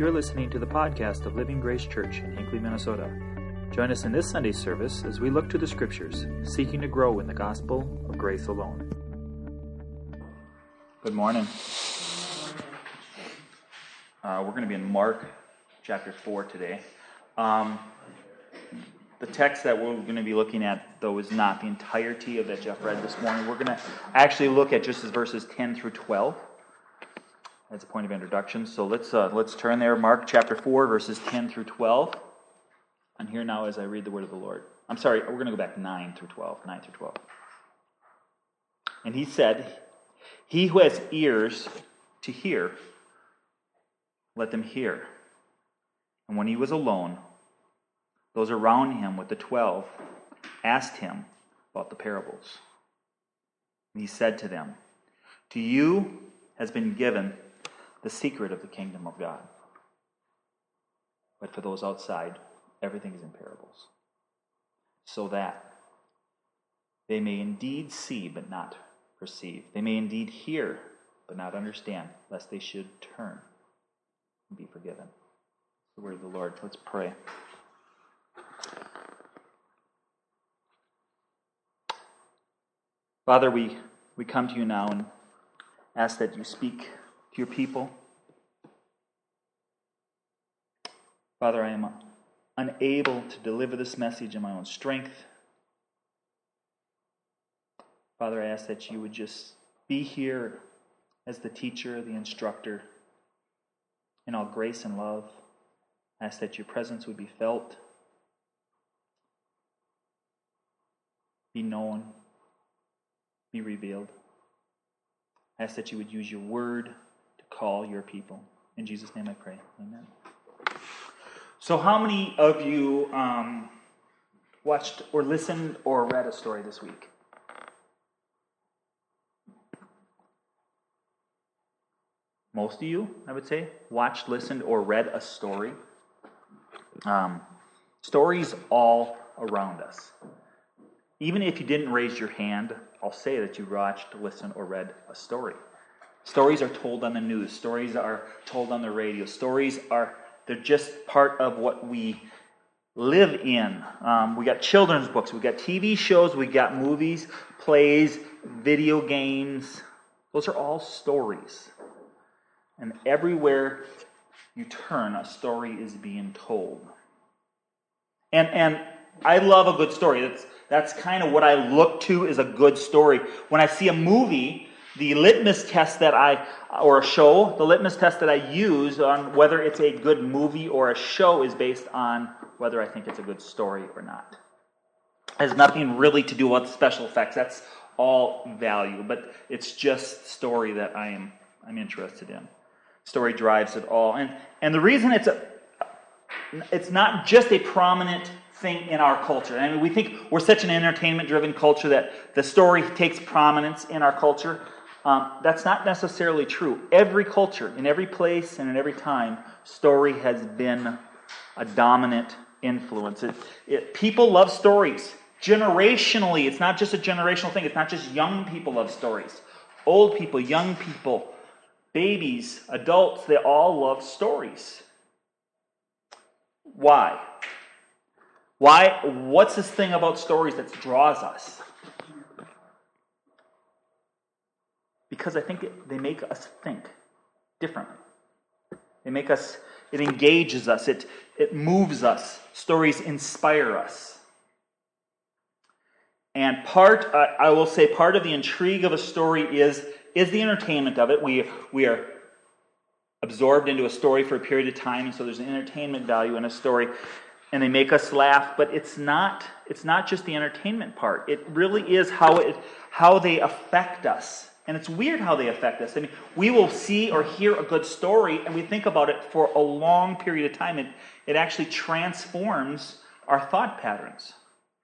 You're listening to the podcast of Living Grace Church in Hinckley, Minnesota. Join us in this Sunday service as we look to the Scriptures, seeking to grow in the gospel of grace alone. Good morning. We're going to be in Mark chapter 4 today. The text that we're going to be looking at, though, is not the entirety of that Jeff read this morning. We're going to actually look at just verses 10 through 12 as a point of introduction. So let's turn there. Mark chapter 4, verses 10 through 12. I'm here now as I read the word of the Lord. I'm sorry, we're going to go back 9 through 12. And he said, "He who has ears to hear, let them hear." And when he was alone, those around him with the 12 asked him about the parables. And he said to them, "To you has been given the secret of the kingdom of God. But for those outside, everything is in parables, so that they may indeed see but not perceive. They may indeed hear but not understand, lest they should turn and be forgiven." The word of the Lord. Let's pray. Father, we come to you now and ask that you speak to your people. Father, I am unable to deliver this message in my own strength. Father, I ask that you would just be here as the teacher, the instructor, in all grace and love. I ask that your presence would be felt, be known, be revealed. I ask that you would use your word to call your people. In Jesus' name I pray. Amen. So how many of you watched or listened or read a story this week? Most of you, I would say, watched, listened, or read a story. Stories all around us. Even if you didn't raise your hand, I'll say that you watched, listened, or read a story. Stories are told on the news. Stories are told on the radio. They're just part of what we live in. We got children's books. We got TV shows. We got movies, plays, video games. Those are all stories. And everywhere you turn, a story is being told. And I love a good story. That's kind of what I look to is a good story. When I see a movie, the litmus test or a show, the litmus test that I use on whether it's a good movie or a show is based on whether I think it's a good story or not. It has nothing really to do with special effects. That's all value, but it's just story that I'm interested in. Story drives it all. And the reason it's not just a prominent thing in our culture. I mean, we think we're such an entertainment-driven culture that the story takes prominence in our culture. That's not necessarily true. Every culture, in every place and in every time, story has been a dominant influence. People love stories. Generationally, it's not just a generational thing. It's not just young people love stories. Old people, young people, babies, adults, they all love stories. Why? What's this thing about stories that draws us? Because I think they make us think differently. It engages us, it moves us. Stories inspire us. And I will say part of the intrigue of a story is the entertainment of it. We are absorbed into a story for a period of time, and so there's an entertainment value in a story. And they make us laugh, but it's not just the entertainment part. It really is how they affect us. And it's weird how they affect us. I mean, we will see or hear a good story, and we think about it for a long period of time. It actually transforms our thought patterns.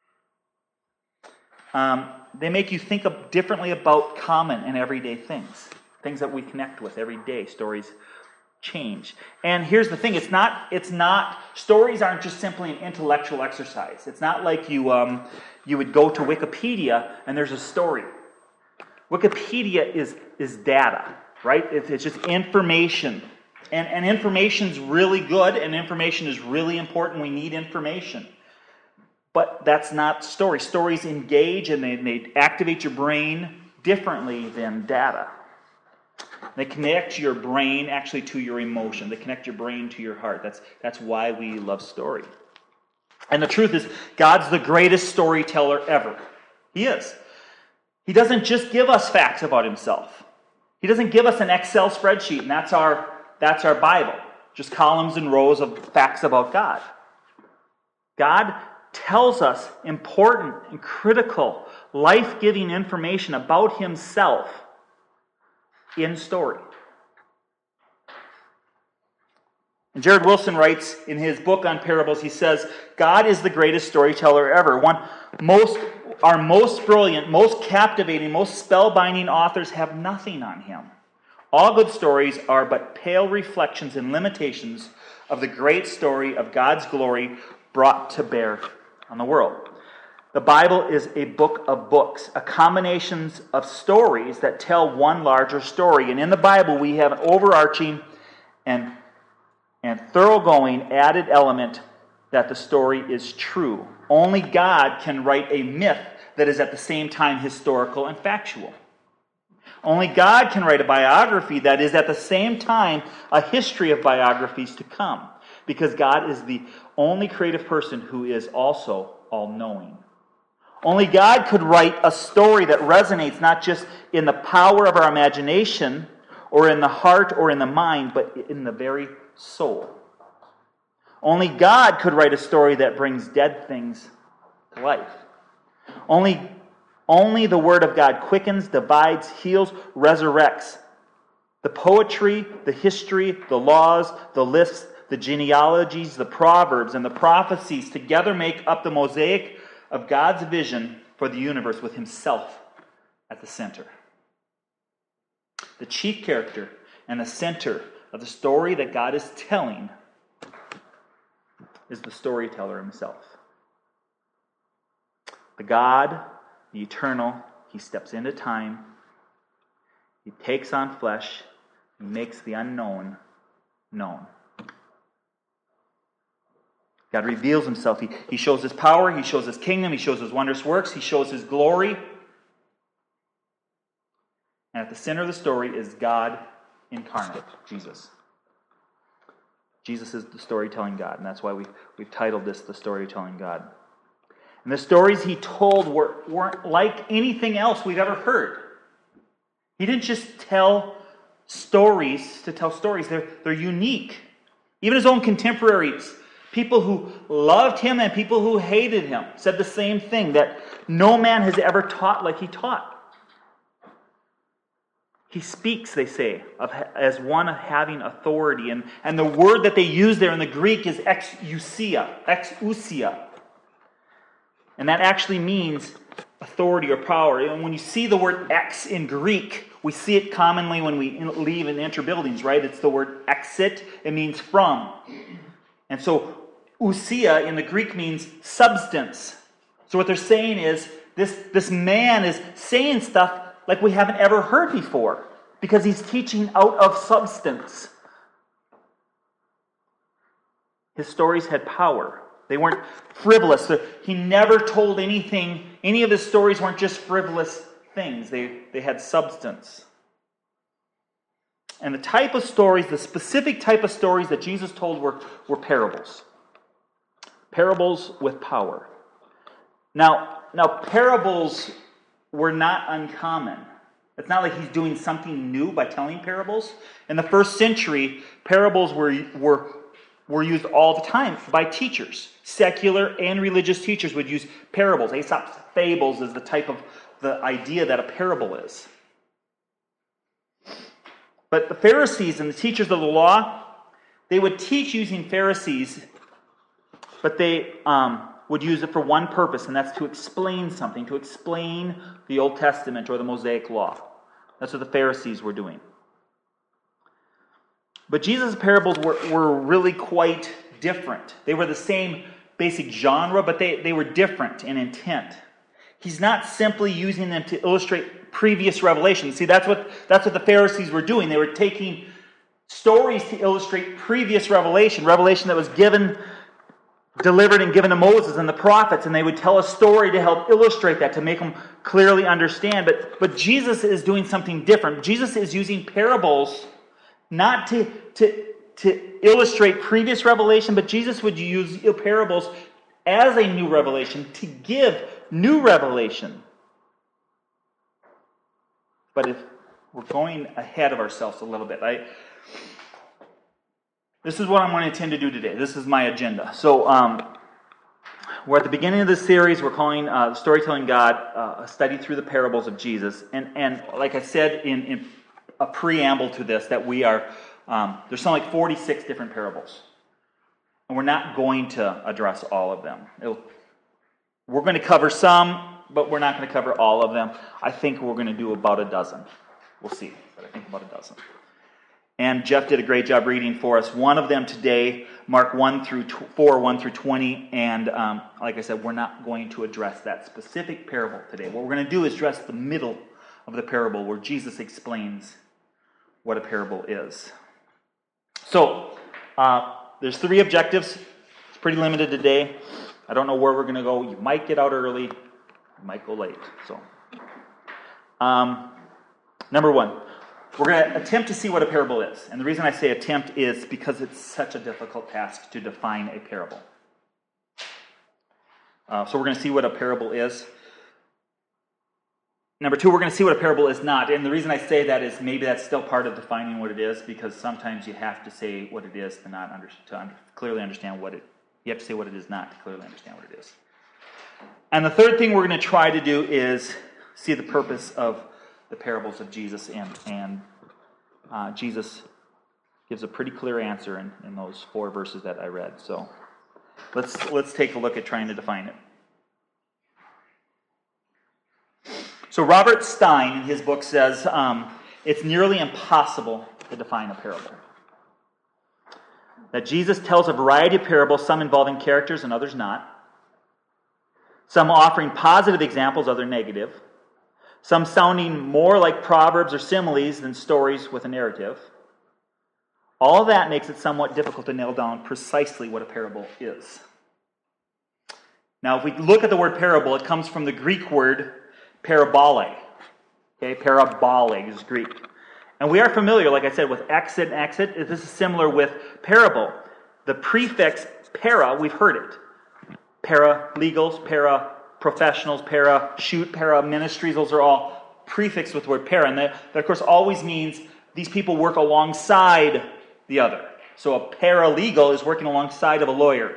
They make you think differently about common and everyday things that we connect with every day. Stories change. And here's the thing, stories aren't just simply an intellectual exercise. It's not like you would go to Wikipedia and there's a story. Wikipedia is data, right? It's just information. And information's really good, and information is really important. We need information. But that's not stories. Stories engage and they activate your brain differently than data. They connect your brain actually to your emotion. They connect your brain to your heart. That's why we love story. And the truth is, God's the greatest storyteller ever. He is. He doesn't just give us facts about himself. He doesn't give us an Excel spreadsheet, and that's our Bible. Just columns and rows of facts about God. God tells us important and critical, life-giving information about himself in story. And Jared Wilson writes in his book on parables, he says, God is the greatest storyteller ever. Our most brilliant, most captivating, most spellbinding authors have nothing on him. All good stories are but pale reflections and limitations of the great story of God's glory brought to bear on the world. The Bible is a book of books, a combination of stories that tell one larger story. And in the Bible, we have an overarching and thoroughgoing added element that the story is true. Only God can write a myth that is at the same time historical and factual. Only God can write a biography that is at the same time a history of biographies to come, because God is the only creative person who is also all-knowing. Only God could write a story that resonates not just in the power of our imagination or in the heart or in the mind, but in the very soul. Only God could write a story that brings dead things to life. Only the Word of God quickens, divides, heals, resurrects. The poetry, the history, the laws, the lists, the genealogies, the proverbs, and the prophecies together make up the mosaic of God's vision for the universe with himself at the center. The chief character and the center of the story that God is telling is the storyteller himself. The God, the eternal, he steps into time, he takes on flesh, he makes the unknown known. God reveals himself. He shows his power, he shows his kingdom, he shows his wondrous works, he shows his glory. And at the center of the story is God incarnate, Jesus. Jesus is the storytelling God, and that's why we've titled this The Storytelling God. And the stories he told weren't like anything else we've ever heard. He didn't just tell stories to tell stories. They're unique. Even his own contemporaries, people who loved him and people who hated him, said the same thing, that no man has ever taught like he taught. He speaks, they say, as one having authority. And the word that they use there in the Greek is exousia. And that actually means authority or power. And when you see the word ex in Greek, we see it commonly when we leave and enter buildings, right? It's the word exit. It means from. And so ousia in the Greek means substance. So what they're saying is this man is saying stuff like we haven't ever heard before, because he's teaching out of substance. His stories had power. They weren't frivolous. He never told anything. Any of his stories weren't just frivolous things. They had substance. And the type of stories, the specific type of stories that Jesus told were parables. Parables with power. Now parables were not uncommon. It's not like he's doing something new by telling parables. In the first century, parables were used all the time by teachers. Secular and religious teachers would use parables. Aesop's fables is the type of the idea that a parable is. But the Pharisees and the teachers of the law, they would teach using Pharisees, but they would use it for one purpose, and that's to explain something, to explain the Old Testament or the Mosaic Law. That's what the Pharisees were doing. But Jesus' parables were really quite different. They were the same basic genre, but they were different in intent. He's not simply using them to illustrate previous revelations. See, that's what the Pharisees were doing. They were taking stories to illustrate previous revelation that was delivered and given to Moses and the prophets, and they would tell a story to help illustrate that, to make them clearly understand. But Jesus is doing something different. Jesus is using parables not to illustrate previous revelation, but Jesus would use parables as a new revelation to give new revelation. But if we're going ahead of ourselves a little bit, this is what I'm going to intend to do today. This is my agenda. So we're at the beginning of this series. We're calling Storytelling God a study through the parables of Jesus. And like I said in a preamble to this, that we are, there's something like 46 different parables. And we're not going to address all of them. We're going to cover some, but we're not going to cover all of them. I think we're going to do about a dozen. We'll see, but I think about a dozen. And Jeff did a great job reading for us. One of them today, Mark 1 through 4, 1 through 20. And like I said, we're not going to address that specific parable today. What we're going to do is address the middle of the parable where Jesus explains what a parable is. So, there's 3 objectives. It's pretty limited today. I don't know where we're going to go. You might get out early. You might go late. So, number 1. We're going to attempt to see what a parable is. And the reason I say attempt is because it's such a difficult task to define a parable. So we're going to see what a parable is. Number 2, we're going to see what a parable is not. And the reason I say that is maybe that's still part of defining what it is, because sometimes you have to say what it is to clearly understand what it. You have to say what it is not to clearly understand what it is. And the third thing we're going to try to do is see the purpose of the parables of Jesus, and Jesus gives a pretty clear answer in those 4 verses that I read. So let's take a look at trying to define it. So Robert Stein in his book says it's nearly impossible to define a parable. That Jesus tells a variety of parables, some involving characters and others not. Some offering positive examples, others negative. Some sounding more like proverbs or similes than stories with a narrative. All that makes it somewhat difficult to nail down precisely what a parable is. Now, if we look at the word parable, it comes from the Greek word parabole. Okay, parabole is Greek. And we are familiar, like I said, with exit and exit. This is similar with parable. The prefix para, we've heard it. Paralegals, para-professionals, para-shoot, para-ministries, those are all prefixed with the word para. And that, of course, always means these people work alongside the other. So a paralegal is working alongside of a lawyer.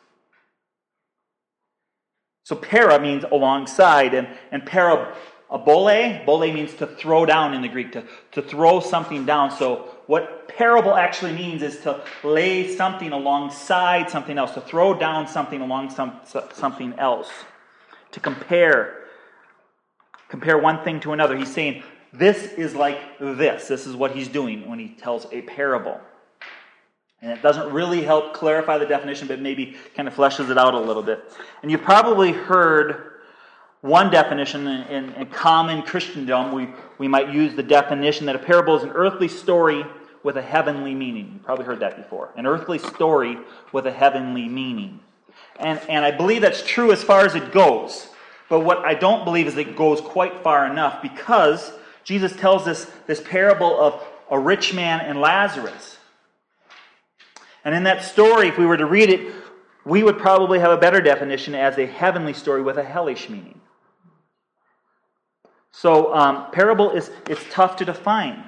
So para means alongside, and bole means to throw down in the Greek, to throw something down. So what parable actually means is to lay something alongside something else, to throw down something along something else, to compare one thing to another. He's saying, this is like this. This is what he's doing when he tells a parable. And it doesn't really help clarify the definition, but maybe kind of fleshes it out a little bit. And you've probably heard one definition in common Christendom. We might use the definition that a parable is an earthly story with a heavenly meaning. You've probably heard that before. An earthly story with a heavenly meaning. And I believe that's true as far as it goes. But what I don't believe is it goes quite far enough, because Jesus tells us this parable of a rich man and Lazarus. And in that story, if we were to read it, we would probably have a better definition as a heavenly story with a hellish meaning. So parable it's tough to define.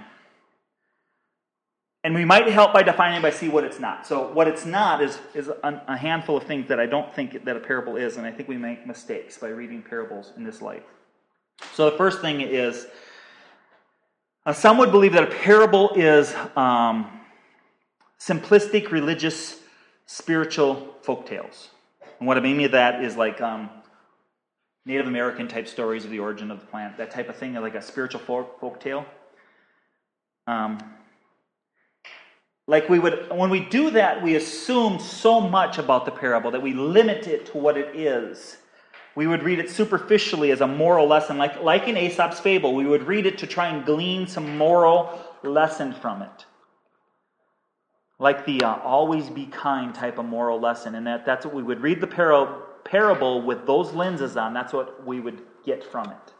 And we might help by defining it by see what it's not. So what it's not is a handful of things that I don't think that a parable is, and I think we make mistakes by reading parables in this light. So the first thing is, some would believe that a parable is simplistic, religious, spiritual folk tales. And what I mean by that is like Native American type stories of the origin of the planet, that type of thing, like a spiritual folk tale. When we do that, we assume so much about the parable that we limit it to what it is. We would read it superficially as a moral lesson, like in Aesop's fable. We would read it to try and glean some moral lesson from it. like the always be kind type of moral lesson. And that's what we would read the parable with those lenses on. That's what we would get from it.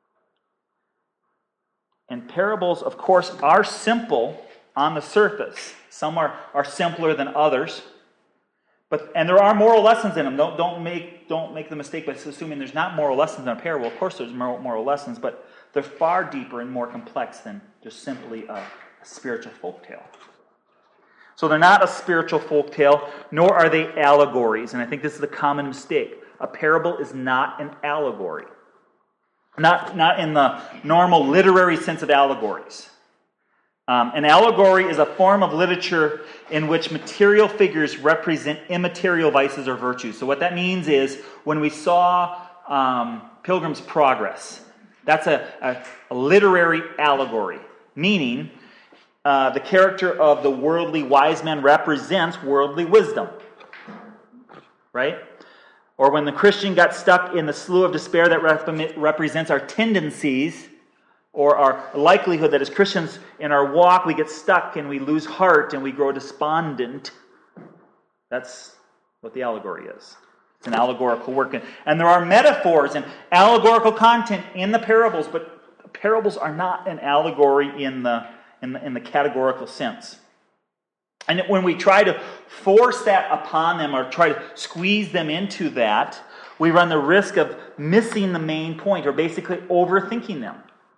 And parables, of course, are simple on the surface. Some are simpler than others. And there are moral lessons in them. Don't make the mistake by assuming there's not moral lessons in a parable. Of course there's moral lessons, but they're far deeper and more complex than just simply a spiritual folktale. So they're not a spiritual folktale, nor are they allegories. And I think this is a common mistake. A parable is not an allegory. Not in the normal literary sense of allegories. An allegory is a form of literature in which material figures represent immaterial vices or virtues. So what that means is, when we saw Pilgrim's Progress, that's a literary allegory, meaning the character of the worldly wise man represents worldly wisdom. Right? Or when the Christian got stuck in the slough of despair, that represents our tendencies or our likelihood that as Christians in our walk we get stuck and we lose heart and we grow despondent. That's what the allegory is. It's an allegorical work. And there are metaphors and allegorical content in the parables, but parables are not an allegory in the categorical sense. And when we try to force that upon them or try to squeeze them into that, we run the risk of missing the main point or basically overthinking them.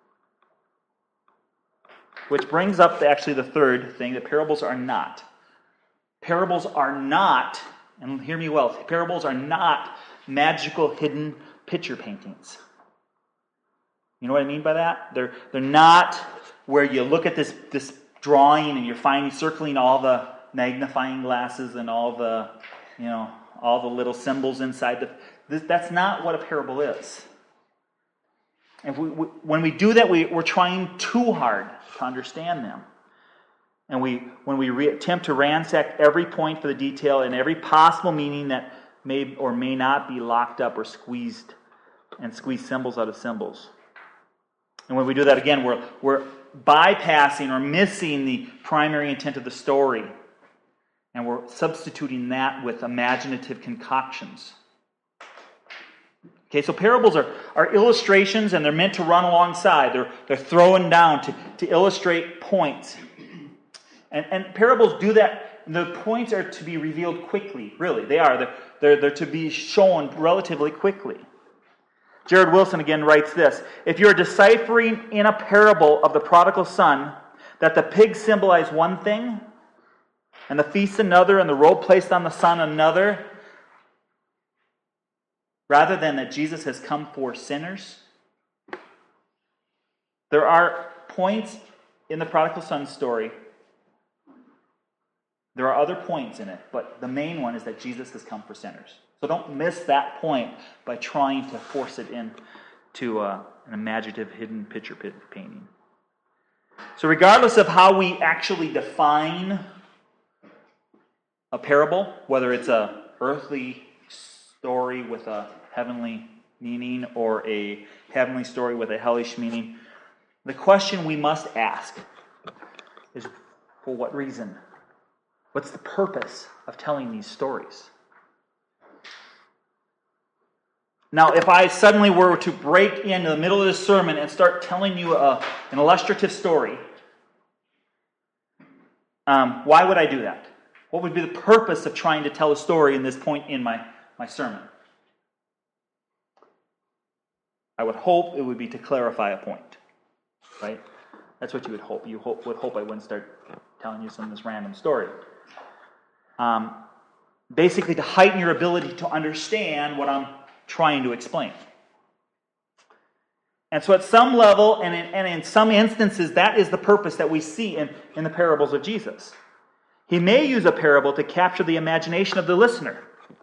Which brings up actually the third thing, that parables are not. Parables are not, and hear me well, parables are not magical hidden picture paintings. You know what I mean by that? They're not where you look at this drawing and you're circling all the magnifying glasses and all the little symbols inside. That's not what a parable is. And when we do that, we're trying too hard to understand them. And when we attempt to ransack every point for the detail and every possible meaning that may or may not be locked up or squeeze symbols out of symbols. And when we do that again, we're bypassing or missing the primary intent of the story. And we're substituting that with imaginative concoctions. Okay, so parables are illustrations, and they're meant to run alongside. They're thrown down to illustrate points. And parables do that. The points are to be revealed quickly, really. They are. They're to be shown relatively quickly. Jared Wilson again writes this: if you're deciphering in a parable of the prodigal son that the pigs symbolize one thing, and the feast another, and the robe placed on the son another, rather than that Jesus has come for sinners, there are points in the prodigal son story. There are other points in it, but the main one is that Jesus has come for sinners. So don't miss that point by trying to force it into an imaginative hidden picture painting. So regardless of how we actually define a parable, whether it's an earthly story with a heavenly meaning or a heavenly story with a hellish meaning, the question we must ask is, for what reason? What's the purpose of telling these stories? Now, if I suddenly were to break into the middle of this sermon and start telling you an illustrative story, why would I do that? What would be the purpose of trying to tell a story in this point in my sermon? I would hope it would be to clarify a point, right? That's what you would hope. You would hope I wouldn't start telling you some of this random story. Basically, to heighten your ability to understand what I'm trying to explain. And so at some level, and in some instances, that is the purpose that we see in the parables of Jesus. He may use a parable to capture the imagination of the listener.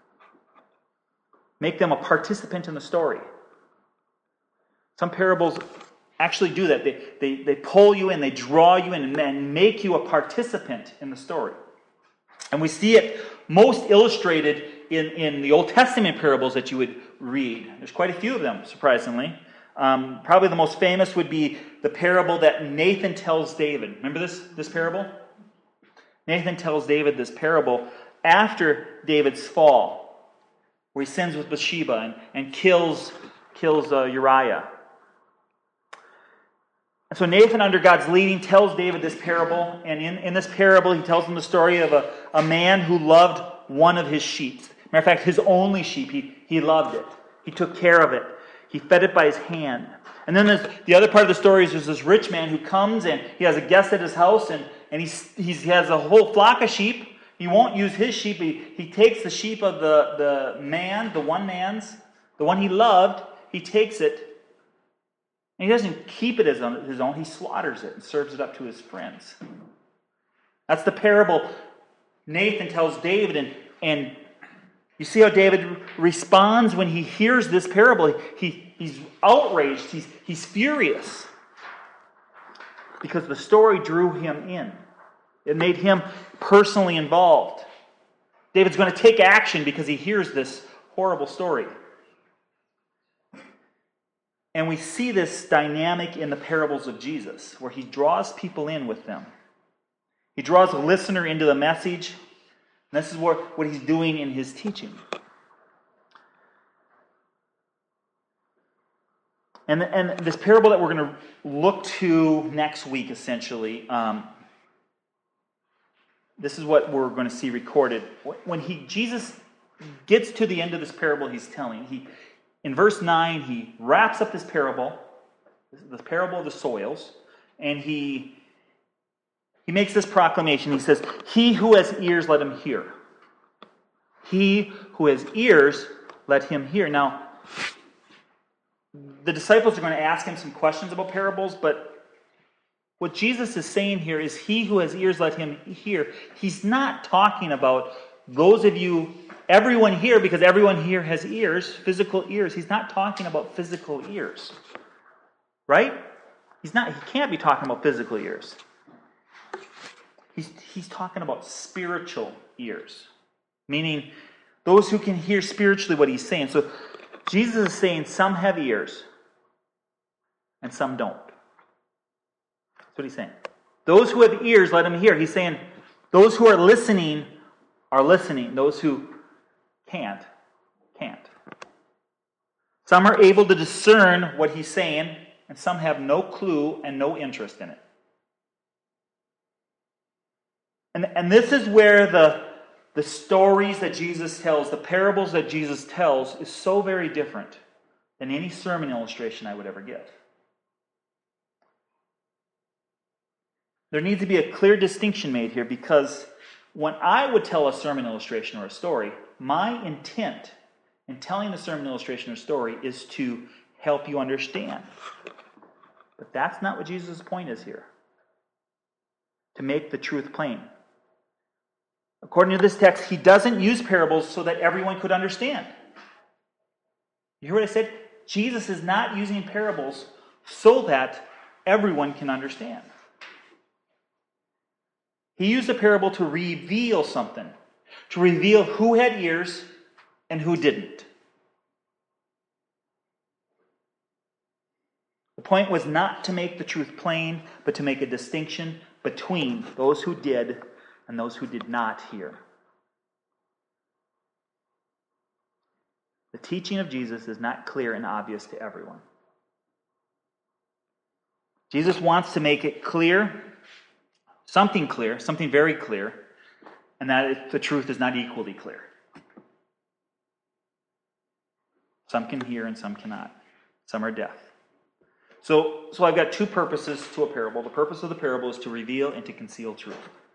Make them a participant in the story. Some parables actually do that. They pull you in, they draw you in, and make you a participant in the story. And we see it most illustrated in the Old Testament parables that you would read. There's quite a few of them, surprisingly. Probably the most famous would be the parable that Nathan tells David. Remember this parable? Nathan tells David this parable after David's fall, where he sins with Bathsheba and kills Uriah. And so Nathan, under God's leading, tells David this parable. And in this parable, he tells him the story of a man who loved one of his sheep. Matter of fact, his only sheep. He loved it. He took care of it. He fed it by his hand. And then the other part of the story is there's this rich man who comes and he has a guest at his house and he has a whole flock of sheep. He won't use his sheep. He takes the sheep of the one he loved, he takes it. And he doesn't keep it as his own. He slaughters it and serves it up to his friends. That's the parable Nathan tells David. And you see how David responds when he hears this parable. He's outraged. He's furious. Because the story drew him in. It made him personally involved. David's going to take action because he hears this horrible story. And we see this dynamic in the parables of Jesus, where he draws people in with them. He draws a listener into the message. And this is what he's doing in his teaching. And this parable that we're going to look to next week, essentially, this is what we're going to see recorded. When Jesus gets to the end of this parable he's telling, in verse 9, he wraps up this parable, the parable of the soils, and he makes this proclamation. He says, "He who has ears, let him hear. He who has ears, let him hear." Now, the disciples are going to ask him some questions about parables, but what Jesus is saying here is, he who has ears, let him hear. He's not talking about those of you, everyone here, because everyone here has ears, physical ears. He's not talking about physical ears. Right? He can't be talking about physical ears. He's talking about spiritual ears. Meaning those who can hear spiritually what he's saying. So Jesus is saying some have ears and some don't. That's what he's saying. Those who have ears, let him hear. He's saying those who are listening are listening. Those who can't. Some are able to discern what he's saying, and some have no clue and no interest in it. And this is where the stories that Jesus tells, the parables that Jesus tells, is so very different than any sermon illustration I would ever give. There needs to be a clear distinction made here, because when I would tell a sermon illustration or a story, my intent in telling the sermon illustration or story is to help you understand. But that's not what Jesus' point is here. To make the truth plain. According to this text, he doesn't use parables so that everyone could understand. You hear what I said? Jesus is not using parables so that everyone can understand. He used a parable to reveal something. To reveal who had ears and who didn't. The point was not to make the truth plain, but to make a distinction between those who did and those who did not hear. The teaching of Jesus is not clear and obvious to everyone. Jesus wants to make it clear, something very clear, and that the truth is not equally clear. Some can hear and some cannot. Some are deaf. So I've got two purposes to a parable. The purpose of the parable is to reveal and to conceal truth.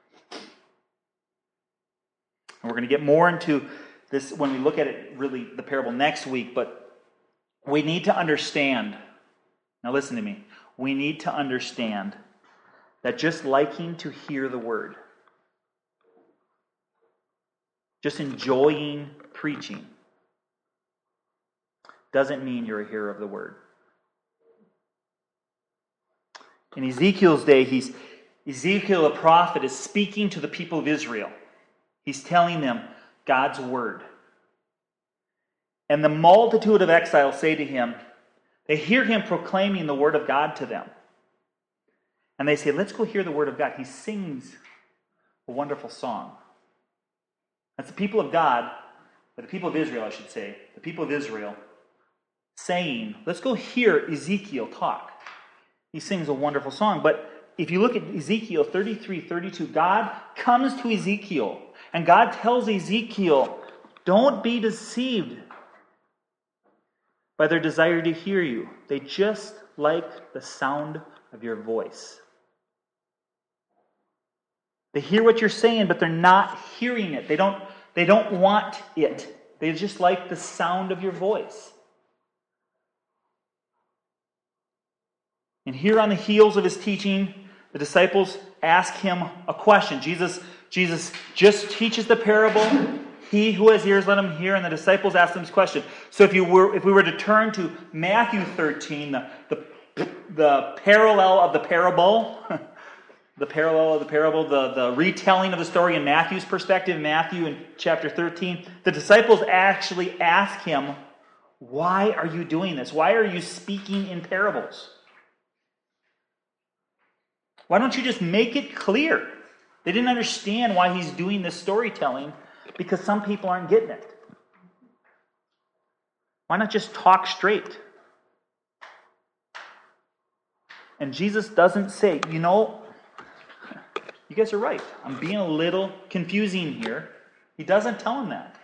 And we're going to get more into this when we look at it, really, the parable next week, but we need to understand, now listen to me, we need to understand that just liking to hear the word, just enjoying preaching, doesn't mean you're a hearer of the word. In Ezekiel's day, Ezekiel, the prophet, is speaking to the people of Israel. He's telling them God's word. And the multitude of exiles say to him, they hear him proclaiming the word of God to them. And they say, let's go hear the word of God. He sings a wonderful song. That's the people of God, or the people of Israel, I should say, the people of Israel saying, let's go hear Ezekiel talk. He sings a wonderful song. But if you look at Ezekiel 33:32, God comes to Ezekiel, and God tells Ezekiel, don't be deceived by their desire to hear you. They just like the sound of your voice. They hear what you're saying, but they're not hearing it. They don't want it. They just like the sound of your voice. And here on the heels of his teaching, the disciples ask him a question. Jesus just teaches the parable. He who has ears, let him hear. And the disciples ask him this question. So if we were to turn to Matthew 13, the parallel of the parable, the retelling of the story in Matthew's perspective, Matthew in chapter 13, the disciples actually ask him, why are you doing this? Why are you speaking in parables? Why don't you just make it clear? They didn't understand why he's doing this storytelling because some people aren't getting it. Why not just talk straight? And Jesus doesn't say, you guys are right. I'm being a little confusing here. He doesn't tell them that.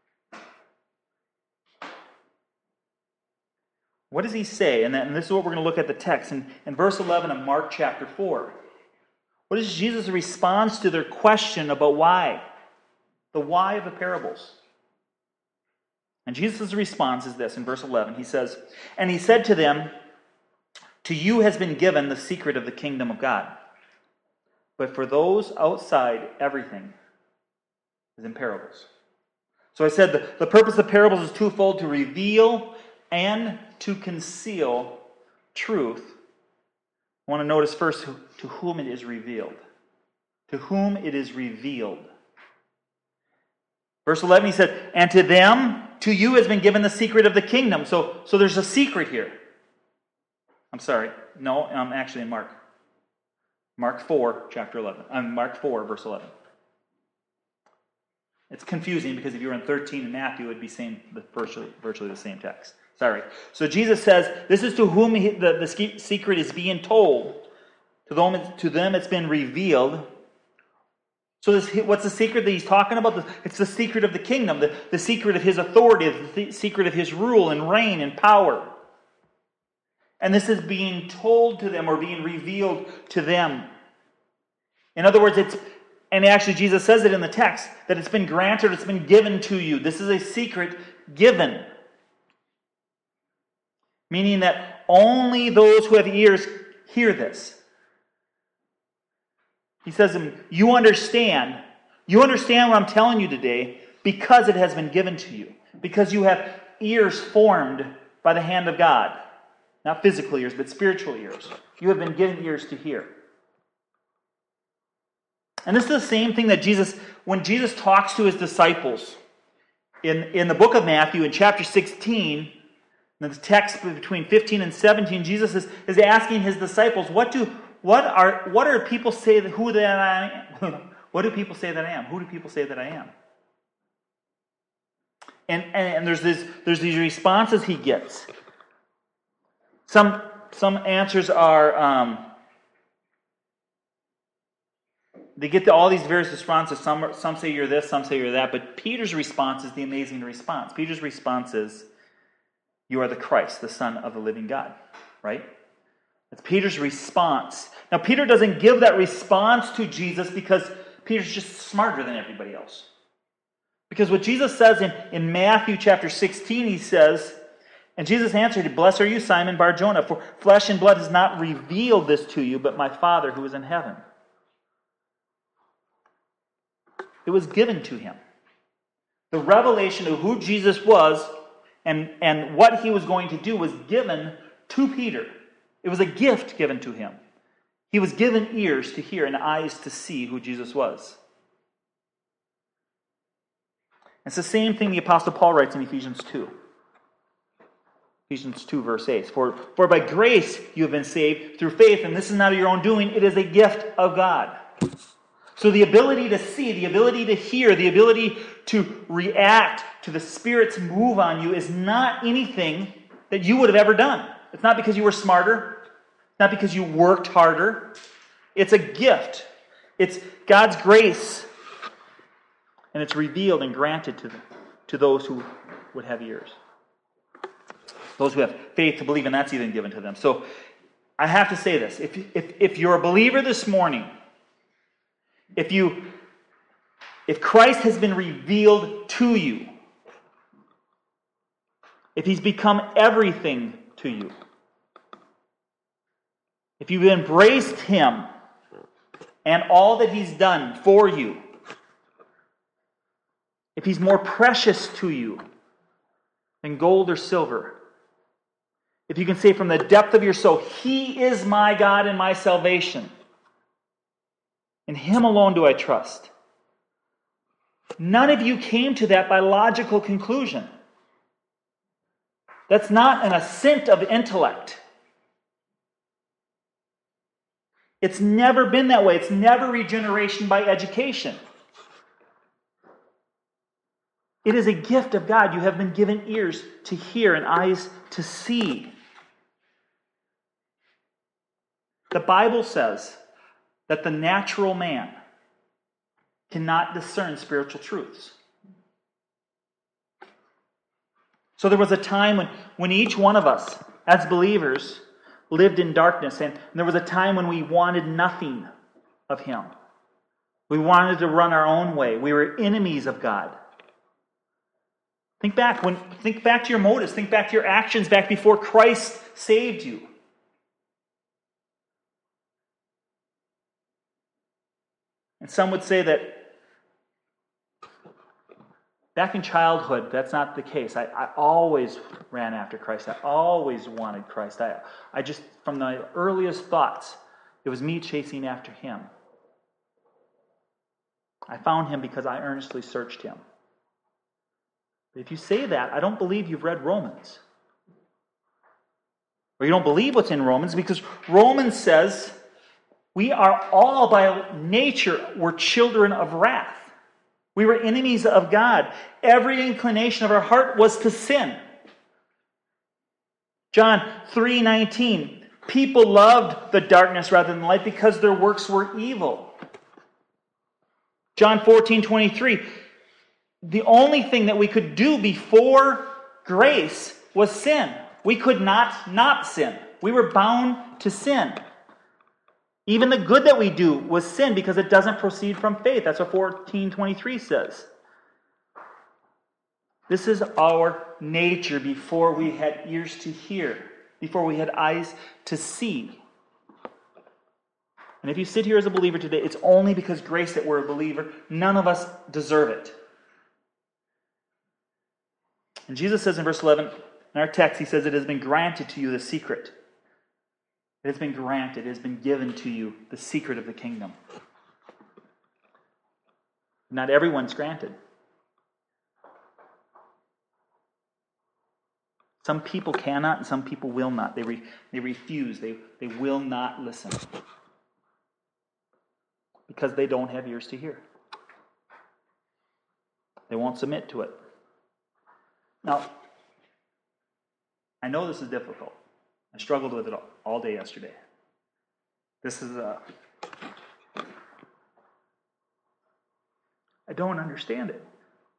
What does he say? And this is what we're going to look at the text. In verse 11 of Mark chapter 4. What is Jesus' response to their question about why? The why of the parables. And Jesus' response is this in verse 11. He says, and he said to them, to you has been given the secret of the kingdom of God. But for those outside, everything is in parables. So I said the purpose of parables is twofold, to reveal and to conceal truth. I want to notice first to whom it is revealed. To whom it is revealed. Verse 11, he said, and to them, to you has been given the secret of the kingdom. So there's a secret here. I'm sorry. No, I'm actually in Mark. Mark 4, chapter 11. Mark 4, verse 11. It's confusing because if you were in 13 in Matthew, it would be virtually the same text. Sorry. So Jesus says, this is to whom the secret is being told. To them it's been revealed. So what's the secret that he's talking about? It's the secret of the kingdom, the secret of his authority, the secret of his rule and reign and power. And this is being told to them or being revealed to them. In other words, and actually Jesus says it in the text, that it's been granted, it's been given to you. This is a secret given. Meaning that only those who have ears hear this. He says, you understand what I'm telling you today because it has been given to you. Because you have ears formed by the hand of God. Not physical ears, but spiritual ears. You have been given ears to hear. And this is the same thing that when Jesus talks to his disciples in the book of Matthew, in chapter 16, in the text between 15 and 17, Jesus is asking his disciples, what do people say that I am? What do people say that I am? Who do people say that I am? And there's these responses he gets. Some answers are they get to all these various responses. Some say you're this, some say you're that. But Peter's response is the amazing response. Peter's response is, you are the Christ, the Son of the living God. Right? That's Peter's response. Now, Peter doesn't give that response to Jesus because Peter's just smarter than everybody else. Because what Jesus says in Matthew chapter 16, he says, and Jesus answered, blessed are you, Simon Bar-Jonah, for flesh and blood has not revealed this to you, but my Father who is in heaven. It was given to him. The revelation of who Jesus was and what he was going to do was given to Peter. It was a gift given to him. He was given ears to hear and eyes to see who Jesus was. It's the same thing the Apostle Paul writes in Ephesians 2. Ephesians 2, verse 8. For by grace you have been saved through faith, and this is not of your own doing, it is a gift of God. So the ability to see, the ability to hear, the ability to react to the Spirit's move on you is not anything that you would have ever done. It's not because you were smarter. It's not because you worked harder. It's a gift. It's God's grace. And it's revealed and granted to those who would have ears. Those who have faith to believe, and that's even given to them. So I have to say this. If you're a believer this morning, if Christ has been revealed to you, if He's become everything to you, if you've embraced Him and all that He's done for you, if He's more precious to you than gold or silver, if you can say from the depth of your soul, He is my God and my salvation, in Him alone do I trust. None of you came to that by logical conclusion. That's not an assent of intellect. It's never been that way. It's never regeneration by education. It is a gift of God. You have been given ears to hear and eyes to see. The Bible says that the natural man cannot discern spiritual truths. So there was a time when each one of us, as believers, lived in darkness. And there was a time when we wanted nothing of Him. We wanted to run our own way. We were enemies of God. Think back to your motives. Think back to your actions back before Christ saved you. And some would say that back in childhood, that's not the case. I always ran after Christ. I always wanted Christ. I just, from the earliest thoughts, it was me chasing after Him. I found Him because I earnestly searched Him. But if you say that, I don't believe you've read Romans. Or you don't believe what's in Romans, because Romans says we are all by nature, we're children of wrath. We were enemies of God. Every inclination of our heart was to sin. John 3:19, people loved the darkness rather than the light because their works were evil. John 14:23, the only thing that we could do before grace was sin. We could not sin. We were bound to sin. Even the good that we do was sin because it doesn't proceed from faith. That's what 14:23 says. This is our nature before we had ears to hear, before we had eyes to see. And if you sit here as a believer today, it's only because grace that we're a believer. None of us deserve it. And Jesus says in verse 11, in our text, He says, it has been granted to you the secret. It has been granted, it has been given to you, the secret of the kingdom. Not everyone's granted. Some people cannot and some people will not. They refuse. They will not listen. Because they don't have ears to hear. They won't submit to it. Now, I know this is difficult. I struggled with it all day yesterday. This is I don't understand it.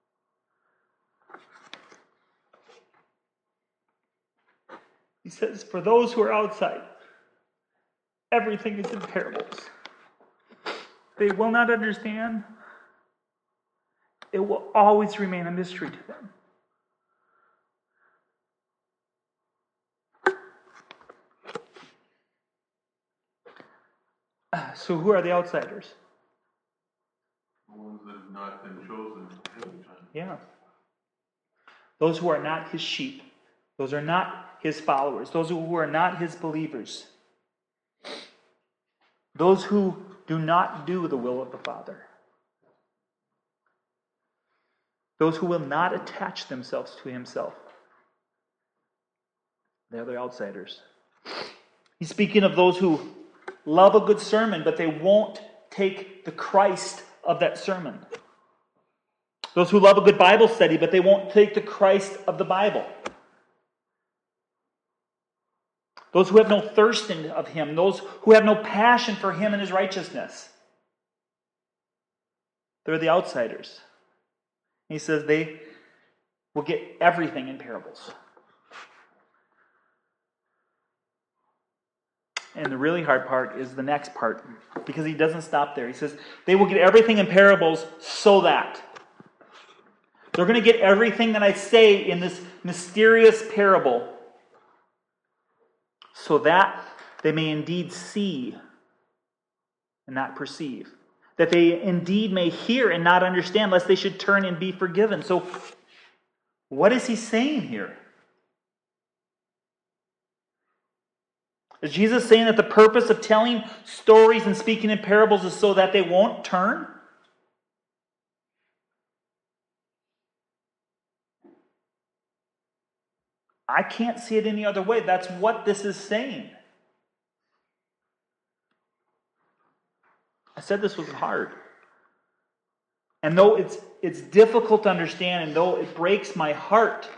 He says, for those who are outside, everything is in parables. They will not understand. It will always remain a mystery to them. So who are the outsiders? The ones that have not been chosen ahead of time. Yeah. Those who are not His sheep. Those are not His followers. Those who are not His believers. Those who do not do the will of the Father. Those who will not attach themselves to Himself. They're the outsiders. He's speaking of those who love a good sermon, but they won't take the Christ of that sermon. Those who love a good Bible study, but they won't take the Christ of the Bible. Those who have no thirst of Him. Those who have no passion for Him and His righteousness. They're the outsiders. He says they will get everything in parables. And the really hard part is the next part, because he doesn't stop there. He says, they will get everything in parables so that. They're going to get everything that I say in this mysterious parable so that they may indeed see and not perceive. That they indeed may hear and not understand, lest they should turn and be forgiven. So, what is he saying here? Is Jesus saying that the purpose of telling stories and speaking in parables is so that they won't turn? I can't see it any other way. That's what this is saying. I said this was hard. And though it's difficult to understand, and though it breaks my heart,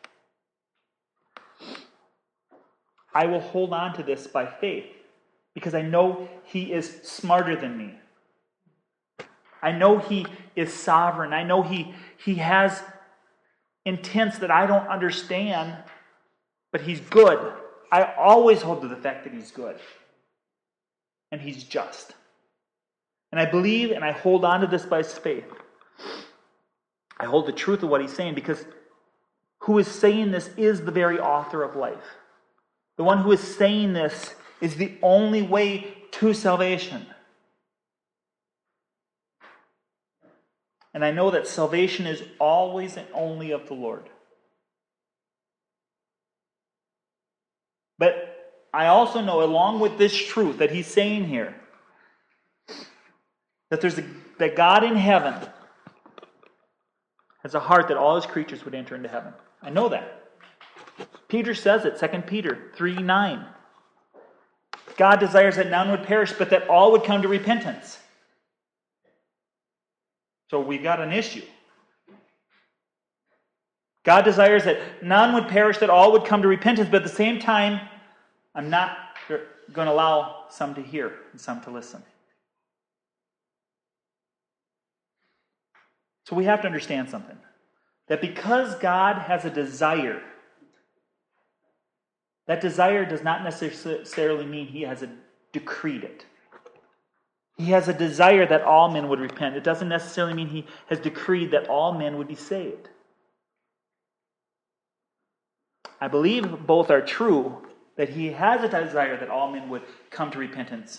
I will hold on to this by faith, because I know He is smarter than me. I know He is sovereign. I know He has intents that I don't understand, but He's good. I always hold to the fact that He's good. And He's just. And I believe and I hold on to this by faith. I hold the truth of what He's saying, because who is saying this is the very author of life. The one who is saying this is the only way to salvation. And I know that salvation is always and only of the Lord. But I also know, along with this truth that he's saying here, that that God in heaven has a heart that all His creatures would enter into heaven. I know that. Peter says it, 2 Peter 3:9. God desires that none would perish, but that all would come to repentance. So we've got an issue. God desires that none would perish, that all would come to repentance, but at the same time, I'm not going to allow some to hear and some to listen. So we have to understand something. That because God has a desire, that desire does not necessarily mean He has decreed it. He has a desire that all men would repent. It doesn't necessarily mean He has decreed that all men would be saved. I believe both are true, that He has a desire that all men would come to repentance.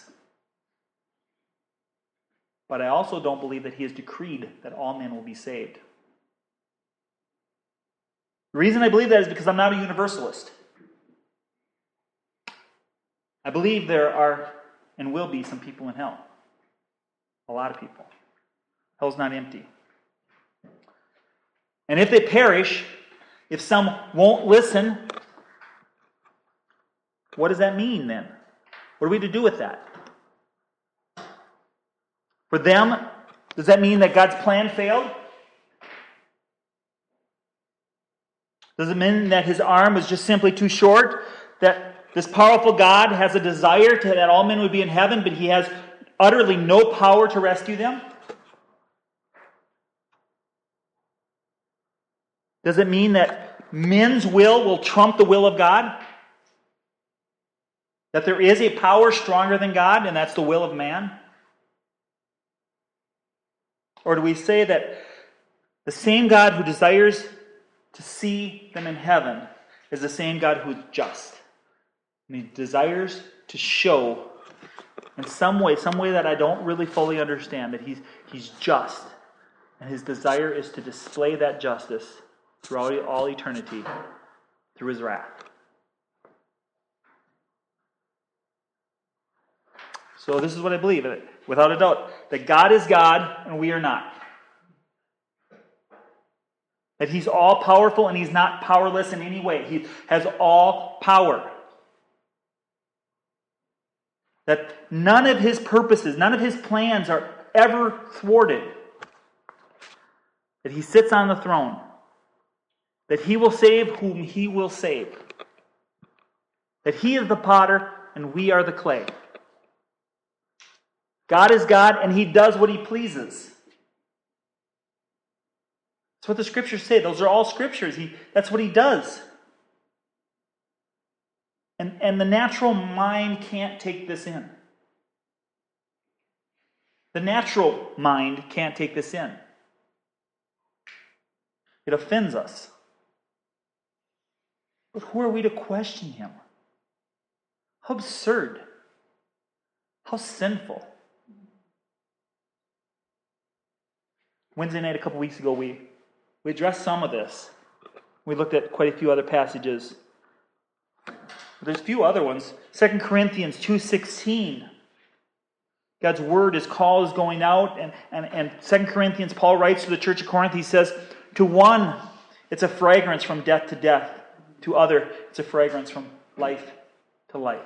But I also don't believe that He has decreed that all men will be saved. The reason I believe that is because I'm not a universalist. I believe there are and will be some people in hell. A lot of people. Hell's not empty. And if they perish, if some won't listen, what does that mean then? What are we to do with that? For them, does that mean that God's plan failed? Does it mean that His arm was just simply too short? That this powerful God has a desire that all men would be in heaven, but He has utterly no power to rescue them? Does it mean that men's will trump the will of God? That there is a power stronger than God, and that's the will of man? Or do we say that the same God who desires to see them in heaven is the same God who is just? And He desires to show in some way that I don't really fully understand, that He's just. And His desire is to display that justice throughout all eternity through His wrath. So this is what I believe, without a doubt, that God is God and we are not. That He's all-powerful and He's not powerless in any way. He has all power. That none of his purposes, none of his plans are ever thwarted. That he sits on the throne. That he will save whom he will save. That he is the potter and we are the clay. God is God and he does what he pleases. That's what the scriptures say. Those are all scriptures. That's what he does. And the natural mind can't take this in. The natural mind can't take this in. It offends us. But who are we to question him? How absurd. How sinful. Wednesday night a couple weeks ago, we addressed some of this. We looked at quite a few other passages. There's a few other ones. 2 Corinthians 2:16. God's word, his call is going out. And 2 Corinthians, Paul writes to the church of Corinth, he says, to one, it's a fragrance from death to death. To other, it's a fragrance from life to life.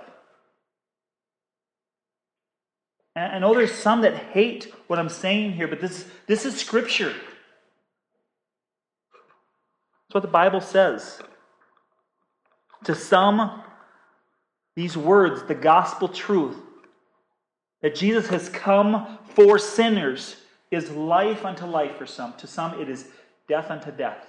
And I know there's some that hate what I'm saying here, but this is Scripture. That's what the Bible says. To some, these words, the gospel truth, that Jesus has come for sinners, is life unto life for some. To some, it is death unto death.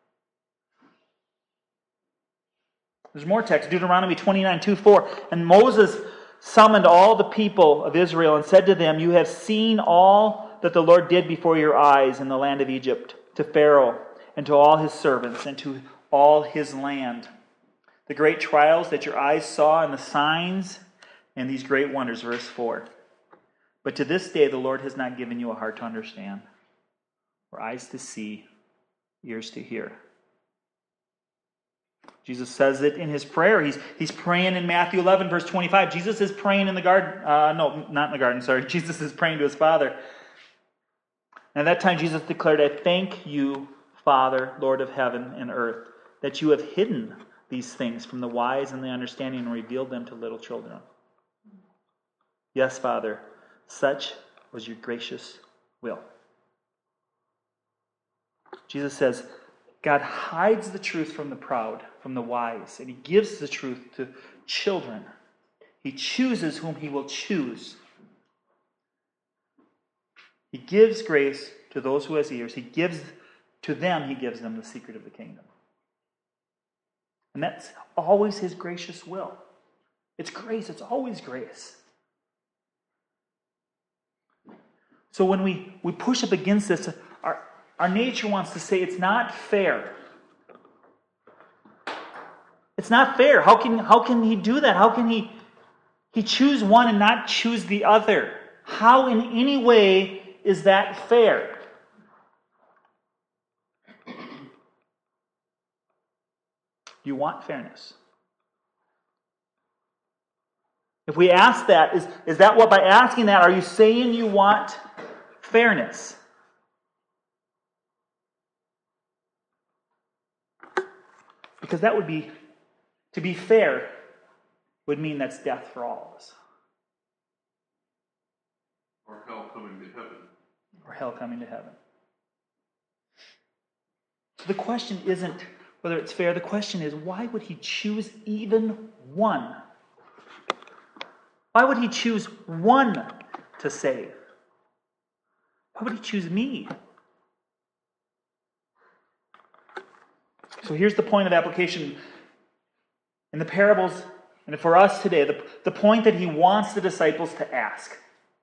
There's more text. Deuteronomy 29:2-4. And Moses summoned all the people of Israel and said to them, you have seen all that the Lord did before your eyes in the land of Egypt, to Pharaoh and to all his servants and to all his land. The great trials that your eyes saw and the signs and these great wonders. Verse 4. But to this day the Lord has not given you a heart to understand, or eyes to see, ears to hear. Jesus says it in his prayer. He's praying in Matthew 11, verse 25. Jesus is praying in the garden. No, not in the garden, sorry. Jesus is praying to his Father. And at that time Jesus declared, I thank you, Father, Lord of heaven and earth, that you have hidden these things from the wise and the understanding and revealed them to little children. Yes, Father, such was your gracious will. Jesus says, God hides the truth from the proud, from the wise, and he gives the truth to children. He chooses whom he will choose. He gives grace to those who has ears. He gives them the secret of the kingdom. And that's always his gracious will. It's grace. It's always grace. So when we push up against this, our nature wants to say it's not fair. It's not fair. How can he do that? How can he choose one and not choose the other? How in any way is that fair? Do you want fairness? If we ask that, is that what, by asking that, are you saying you want fairness? Because that would be, to be fair, would mean that's death for all of us. Or hell coming to heaven. Or hell coming to heaven. So the question isn't whether it's fair. The question is, why would he choose even one? Why would he choose one to save? Why would he choose me? So here's the point of application. In the parables, and for us today, the point that he wants the disciples to ask.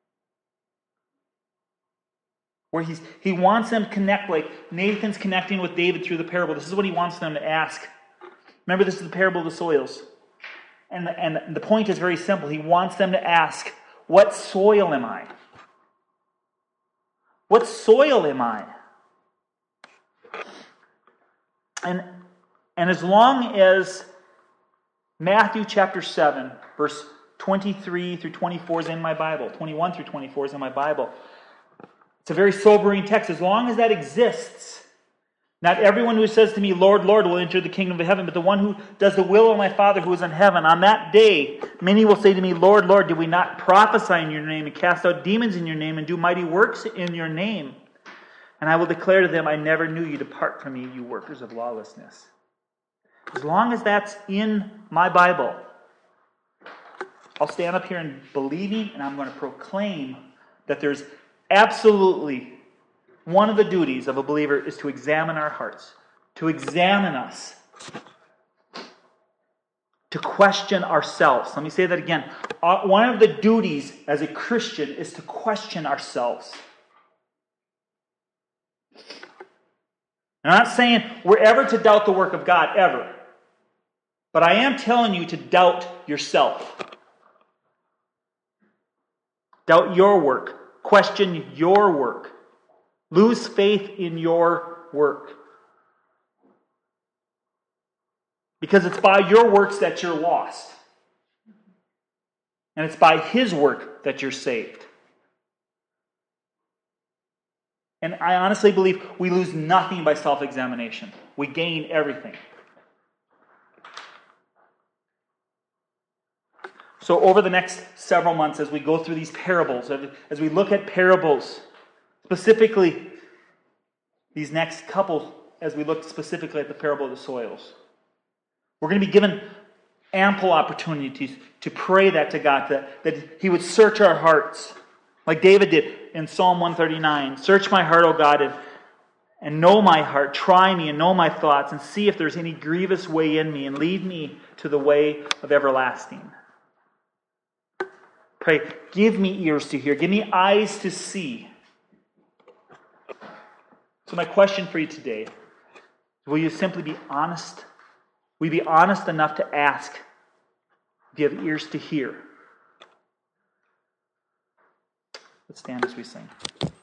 Where he wants them to connect like Nathan's connecting with David through the parable. This is what he wants them to ask. Remember, this is the parable of the soils. And the point is very simple. He wants them to ask, what soil am I? What soil am I? And as long as Matthew chapter 7, verse 23 through 24 is in my Bible, 21 through 24 is in my Bible, it's a very sobering text. As long as that exists, Not everyone who says to me, Lord, Lord, will enter the kingdom of heaven, but the one who does the will of my Father who is in heaven. On that day, many will say to me, Lord, Lord, did we not prophesy in your name and cast out demons in your name and do mighty works in your name? And I will declare to them, I never knew you. Depart from me, you workers of lawlessness. As long as that's in my Bible, I'll stand up here and believing, and I'm going to proclaim that there's absolutely one of the duties of a believer is to examine our hearts, to examine us, to question ourselves. Let me say that again. One of the duties as a Christian is to question ourselves. I'm not saying we're ever to doubt the work of God, ever. But I am telling you to doubt yourself. Doubt your work. Question your work. Lose faith in your work. Because it's by your works that you're lost. And it's by His work that you're saved. And I honestly believe we lose nothing by self-examination. We gain everything. So over the next several months, as we go through these parables, as we look at parables, specifically these next couple, as we look specifically at the parable of the soils, we're going to be given ample opportunities to pray that to God, that He would search our hearts, like David did in Psalm 139. Search my heart, O God, and know my heart. Try me and know my thoughts, and see if there's any grievous way in me, and lead me to the way of everlasting. Pray, give me ears to hear. Give me eyes to see. So my question for you today, will you simply be honest? Will you be honest enough to ask if you have ears to hear? Let's stand as we sing.